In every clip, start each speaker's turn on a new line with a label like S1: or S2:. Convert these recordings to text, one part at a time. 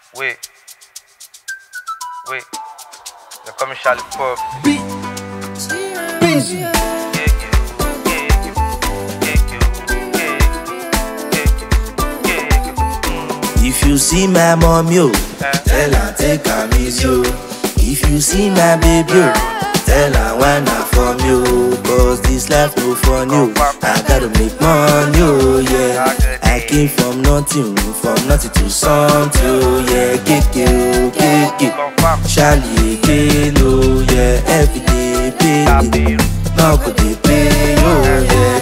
S1: Wait, they call me Charlie Pop.
S2: Busy. If you see my mom, yo, tell her take her easy, yo. If you see my baby, yo, tell her why not from you. Cause this life no fun, yo. I gotta make money, yo, yeah. I came from nothing to something, yo, yeah. Keke, Charlie, Kelo, yeah. Every day, baby. Now could they play, yo, yeah.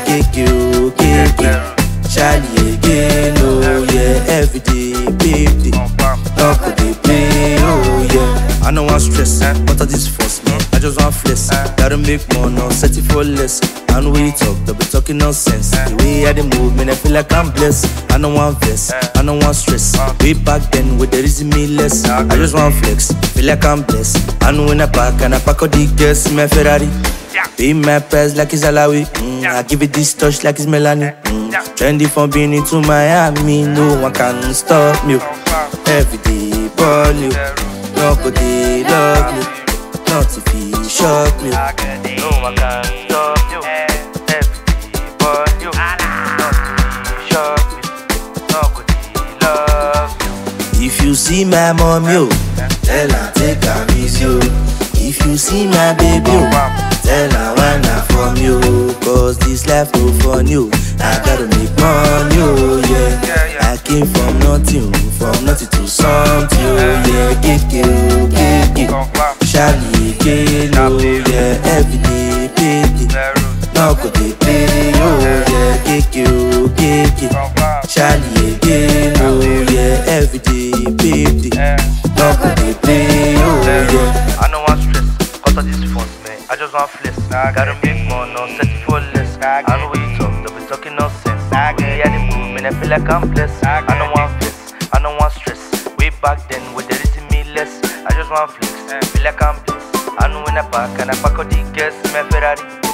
S2: Keke, Charlie again, oh yeah. Every day, baby. Now could they play, oh yeah. I don't want stress, what are these force, man? I just want flex. Gotta make more, no, set it for less. And when you talk, they'll be talking nonsense. The way I dey move, man, I feel like I'm blessed. I don't want vest, I don't want stress. Way back then, with the reason me less. I just want flex, feel like I'm blessed. And when I pack all the girls in my Ferrari. Pay my price like it's Alawi. I give it this touch like it's Melanie. Trendy from Benin to Miami. No one can stop me. Every day, ball you. Nobody love you. Not if he shock me.
S1: No one can stop you. Every day, ball you. Not if he shock me. Nobody love you.
S2: If you see my mom, yo, tell her take her easy, yo. If you see my baby, yo, tell her why not from you. Cause this life no fun, yo. I gotta make money, yo, yeah. I came from nothing to something, yo, yeah. Keke, Charlie, Kelo, yeah. Every day, baby. Now could they play, yo, yeah. Keke, Charlie, Kelo, yeah. Every day, baby. Now could they play, yo, yeah.
S1: I don't want stress, cause of this force, man. I just want flex. Gotta make more, no, set it for less. I know what you talk, they'll be talking nonsense. Yeah, the movement, I feel like I'm blessed. I don't want flex, I don't want stress. Way back then, with the reason me less. I just want flex, feel like I'm blessed. I know when I pack all the girls in my Ferrari.